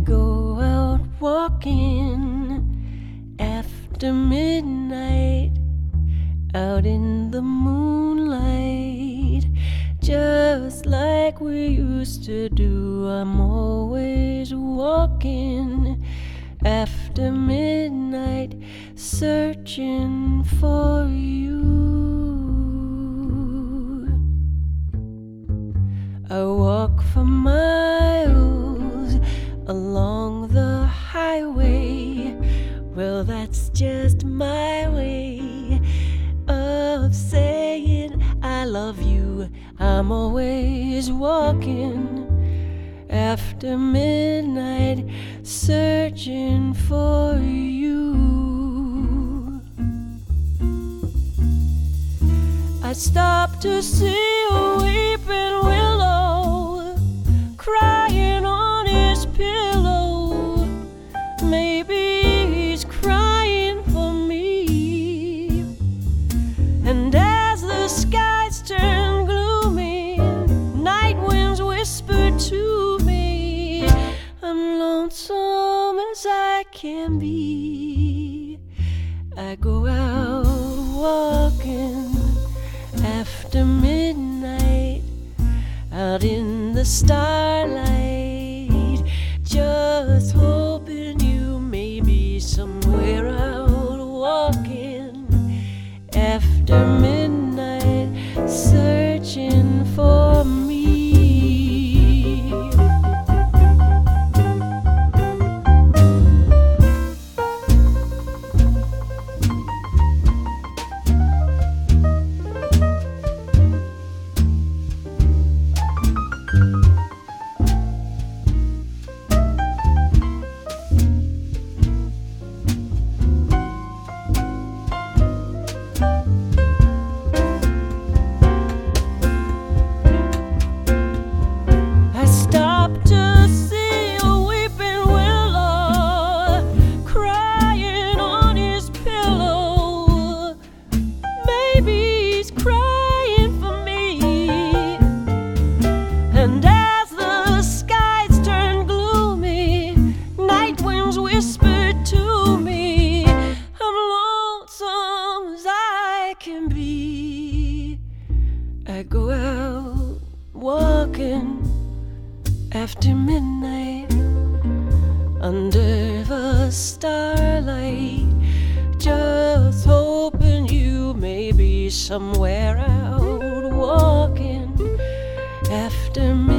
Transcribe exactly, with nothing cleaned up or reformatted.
go out walking after midnight, out in the moonlight, just like we used to do. I'm always walking after midnight, searching for you. I walk for miles along the highway. Well, that's just my way of saying I love you. I'm always walking after midnight, searching for you. I stopped to see a weeping willow crying on his pillow. Maybe he's crying for me. And as the skies turn gloomy, night winds whisper to me, I'm lonesome as I can be. I go out walking after midnight, out in the starlight, just hoping you may be somewhere out walking after midnight, searching for me. And as the skies turn gloomy, night winds whisper to me, I'm lonesome as I can be. I go out walking after midnight, under the starlight, just hoping you may be somewhere out walking after midnight.